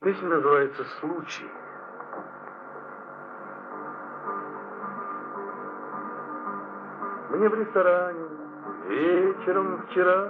Песня называется «Случай». Мне в ресторане вечером вчера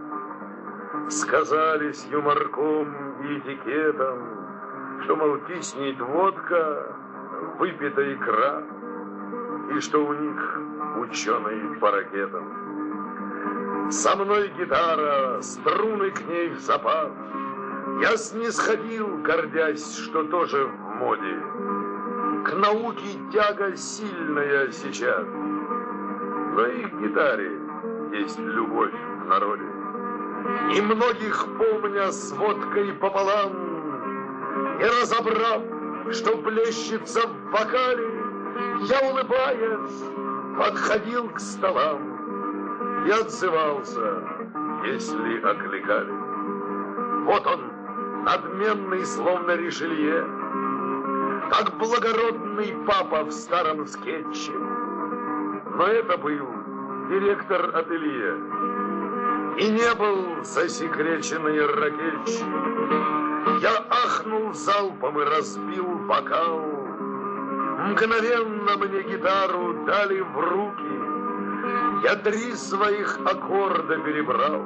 сказали с юморком и этикетом, что, мол, киснет водка, выпита икра, и что у них ученый по ракетам. Со мной гитара, струны к ней в запас. Я снисходил, гордясь, что тоже в моде. К науке тяга сильная сейчас, но и к гитаре есть любовь в народе. И многих, помня с водкой пополам, не разобрав, что плещется в вокале, я, улыбаясь, подходил к столам и отзывался, если окликали. Вот он, надменный, словно Ришелье, как благородный папа в старом скетче. Но это был директор ателье и не был засекреченный ракетчик. Я ахнул залпом и разбил бокал. Мгновенно мне гитару дали в руки. Я 3 своих аккорда перебрал.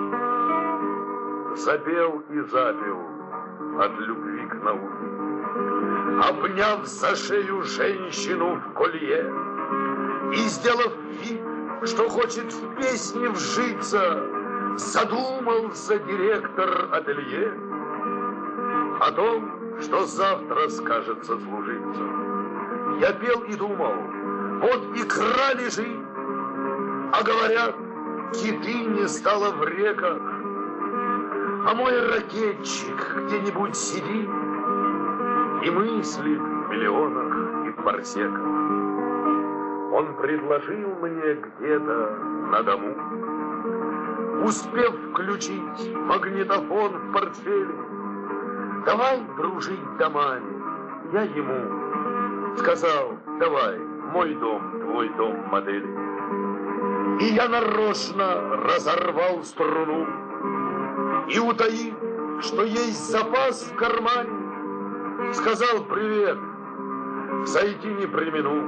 Запел и запел от любви к науке, обняв за шею женщину в колье и сделав вид, что хочет в песне вжиться, задумался директор ателье о том, что завтра скажет сослужиться. Я пел и думал, вот икра лежит, а говорят, киты не стало в реках. А мой ракетчик где-нибудь сидит и мыслит в миллионах и в парсеках. Он предложил мне где-то на дому, успев включить магнитофон в портфеле, давай дружить домами. Я ему сказал, давай, мой дом, твой дом модели. И я нарочно разорвал струну, и, утаив, что есть запас в кармане, сказал привет, зайти не премину,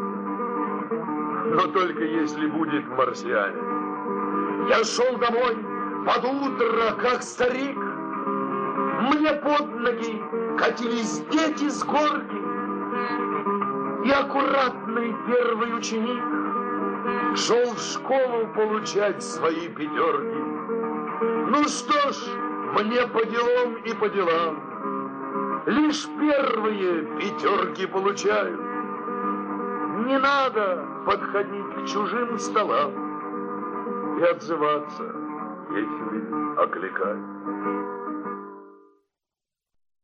но только если будет марсианин. Я шел домой под утро, как старик, мне под ноги катились дети с горки, и аккуратный первый ученик шел в школу получать свои 5. Ну что ж, мне по делам и по делам. Лишь первые 5 получаю. Не надо подходить к чужим столам и отзываться, если окликают.